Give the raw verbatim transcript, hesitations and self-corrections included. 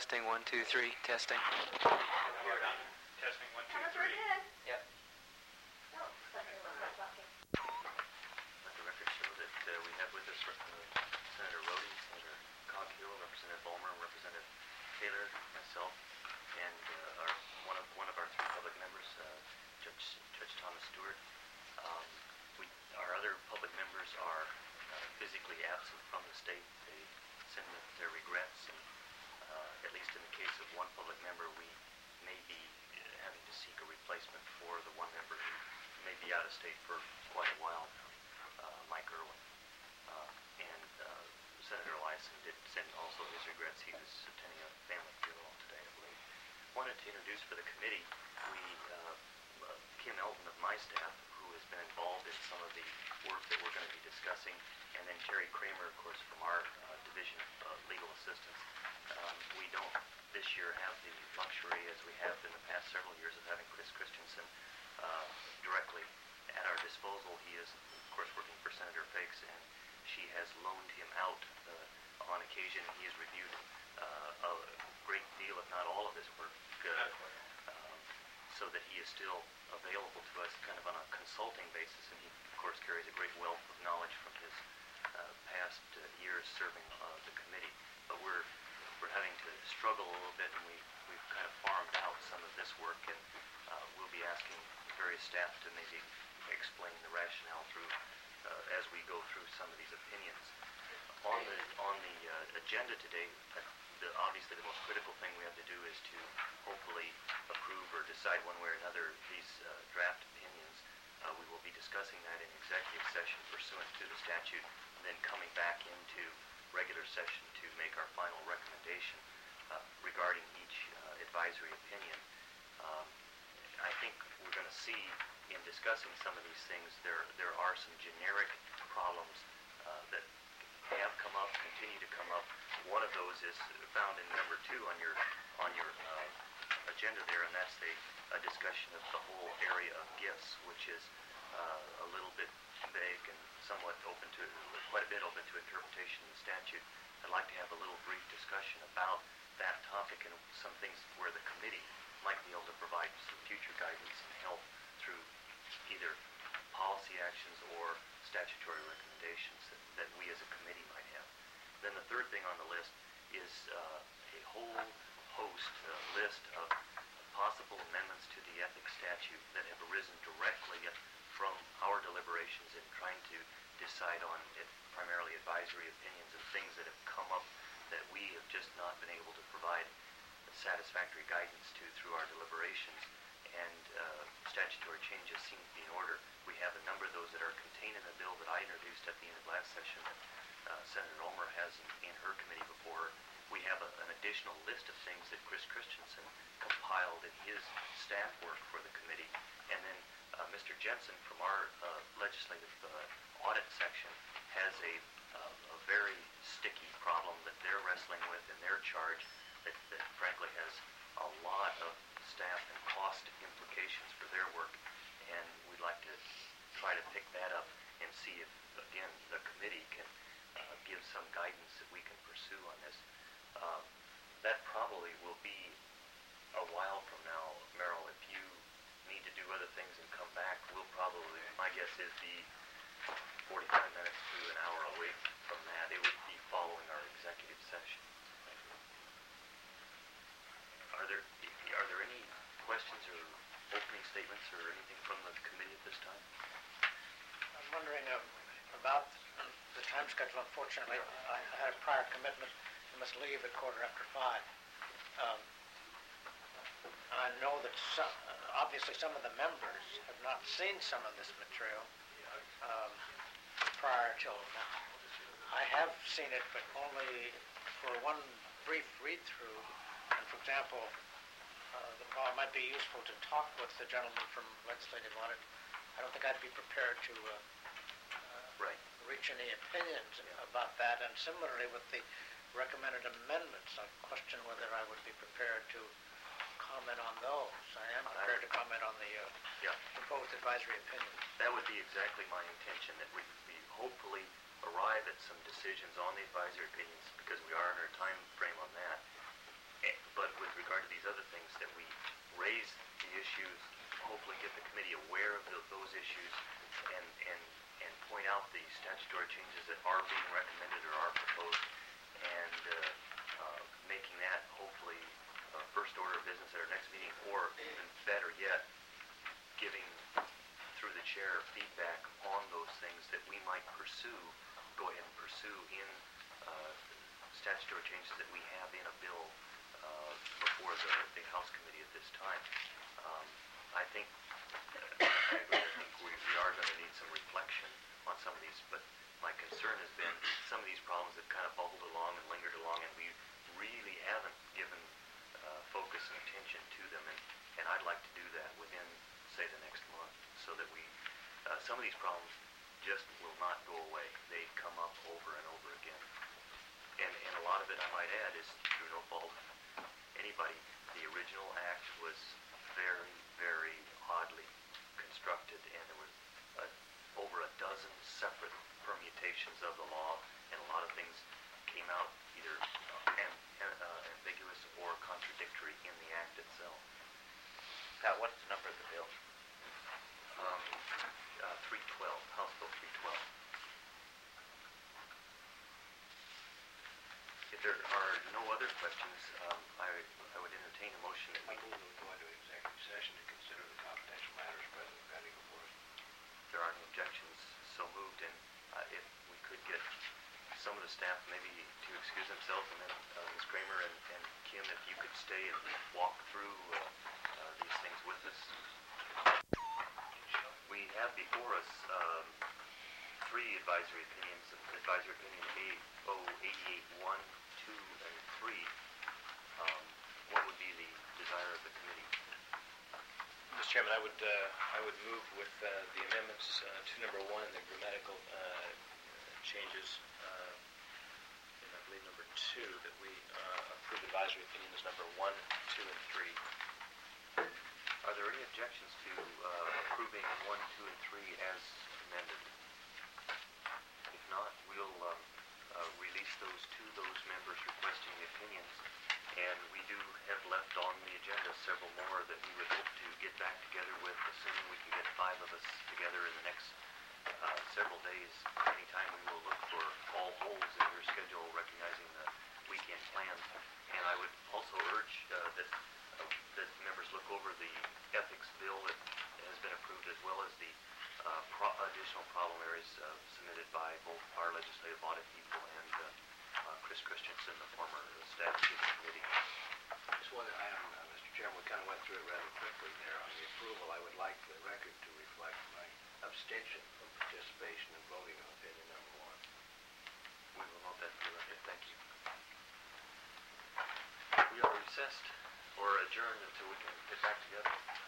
Testing, one, two, three, testing. We're done. Testing, one, two, three. Yep. Let the record show that uh, we have with us uh, Senator Rhodey, Senator Coghill, Representative Ulmer, Representative Taylor, myself, and uh, our one of one of our three public members, uh, Judge Judge Thomas Stewart. Um, we, our other public members are uh, physically absent from the state. They send their regrets, and uh, at least in the case of one public member, we may be having to seek a replacement for the one member who may be out of state for quite a while now, uh, Mike Irwin. Uh, and uh, Senator Eliason did send also his regrets. He was attending a family funeral today, I believe. Wanted to introduce for the committee, we, uh, uh, Kim Elton of my staff, who has been involved in some of the work that we're going to be discussing, and then Terry Kramer, of course, from our uh, Division of uh, Legal Assistance. Um, we don't this year have the luxury, as we have in the past several years, of having Chris Christensen uh, directly at our disposal. He is, of course, working for Senator Fix, and she has loaned him out uh, on occasion. He has reviewed uh, a great deal, if not all of his work, uh, um, so that he is still available to us kind of on a consulting basis, and he, of course, carries a great wealth of knowledge from his uh, past uh, years serving uh, the committee. But we're we're having to struggle a little bit, and we, we've kind of farmed out some of this work, and uh, we'll be asking various staff to maybe explain the rationale through uh, as we go through some of these opinions. On the on the uh, agenda today, uh, the, obviously the most critical thing we have to do is to hopefully approve or decide one way or another these uh, draft opinions. Uh, we will be discussing that in executive session pursuant to the statute, and then coming back into regular session to make our final recommendation uh, regarding each uh, advisory opinion. Um, I think we're going to see in discussing some of these things, there there are some generic problems uh, that have come up, continue to come up. One of those is found in number two on your on your uh, agenda there, and that's the a discussion of the whole area of gifts, which is uh, a little bit vague and somewhat open to, quite a bit open to interpretation in the statute. I'd like to have a little brief discussion about that topic and some things where the committee might be able to provide some future guidance and help through either policy actions or statutory recommendations that, that we as a committee might have. Then the third thing on the list is uh, a whole host, uh, list of possible amendments to the ethics statute that have arisen directly from our deliberations in trying to decide on it, primarily advisory opinions and things that have come up that we have just not been able to provide satisfactory guidance to through our deliberations, and uh, statutory changes seem to be in order. We have a number of those that are contained in the bill that I introduced at the end of last session that uh, Senator Ulmer has in, in her committee before her. We have a, an additional list of things that Chris Christensen compiled in his staff work for the committee, and then uh, Mister Jensen from our uh, legislative uh, audit section has a, uh, a very sticky problem that they're wrestling with in their charge that, that frankly has a lot of staff and cost implications for their work, and we'd like to try to pick that up and see if, again, the committee can uh, give some guidance that we can pursue on this. Uh, that probably will be a while from now, Merrill. If you need to do other things and come back, we'll probably, my guess is, be forty-five minutes to an hour away from that. It would be following our executive session. Are there are there any questions or opening statements or anything from the committee at this time? I'm wondering uh, about the time schedule. Unfortunately, I had a prior commitment. I must leave at quarter after five. Um, I know that some, obviously some of the members have not seen some of this material um, prior till now. I have seen it, but only for one brief read-through. And for example, uh, while it might be useful to talk with the gentleman from legislative audit, I don't think I'd be prepared to uh, uh, right. reach any opinions about that. And similarly with the recommended amendments, I question whether I would be prepared to comment on those. I am prepared to comment on the uh, yeah. proposed advisory opinion. That would be exactly my intention, that we, we hopefully arrive at some decisions on the advisory opinions, because we are under a time frame on that. eh, but with regard to these other things, that we raise the issues, hopefully get the committee aware of tho- those issues, and, and, and point out the statutory changes that are being recommended or are proposed, and uh, uh, making that hopefully uh, first order of business at our next meeting, or even better yet, giving through the chair feedback on those things that we might pursue, go ahead and pursue in uh, statutory changes that we have in a bill uh, before the, the House committee at this time. Um, I think, uh, I agree, I think we, we are going to need some reflection on some of these, but my concern has been some of these problems have kind of bubbled along and lingered along, and we really haven't given uh, focus and attention to them, and, and I'd like to do that within, say, the next month, so that we, uh, some of these problems just will not go away. They come up over and over again. And, and a lot of it, I might add, is through no fault of anybody. The original act was very, very oddly constructed, and there were uh, over a dozen separate permutations of the law, and a lot of things came out either uh, am, uh, ambiguous or contradictory in the act itself. Pat, what's the number of the bill? Um, uh, three twelve, House Bill three twelve. If there are no other questions, um, I, I would entertain a motion that we... I move that we go into executive session to consider the confidential matters present pending before us. If there are no objections, so moved, and uh, if we could get some of the staff maybe to excuse themselves, and then uh, Miz Kramer and, and Kim, if you could stay and walk through uh, uh, these things with us. We have before us um, three advisory opinions, advisory opinion A O eighty-eight one, two, and three. Um, what would be the desire of the committee? Mister Chairman, I would uh, I would move with uh, the amendments uh, to number one, the grammatical uh, changes, uh, and I believe number two, that we uh, approve advisory opinions number one, two, and three. Are there any objections to uh, approving one, two, and three as amended? If not, we'll um, uh, release those to those members requesting the opinions. And we do have left on the agenda several more that we would hope to get back together with, assuming we can get five of us together in the next uh, several days. Anytime we will look for all holes in your schedule, recognizing the weekend plans. And I would also urge uh, that uh, that members look over the ethics bill that has been approved, as well as the uh, pro additional problem areas uh, submitted by both our legislative audit people and uh, uh, Chris Christensen, the former staff chief of the committee. Just one item, uh, Mister Chairman, we kind of went through it rather quickly there. On the approval, I would like the record to reflect my abstention from participation in voting on opinion number one. We will note that for the record. Thank you. We are recessed or adjourned until we can get back together.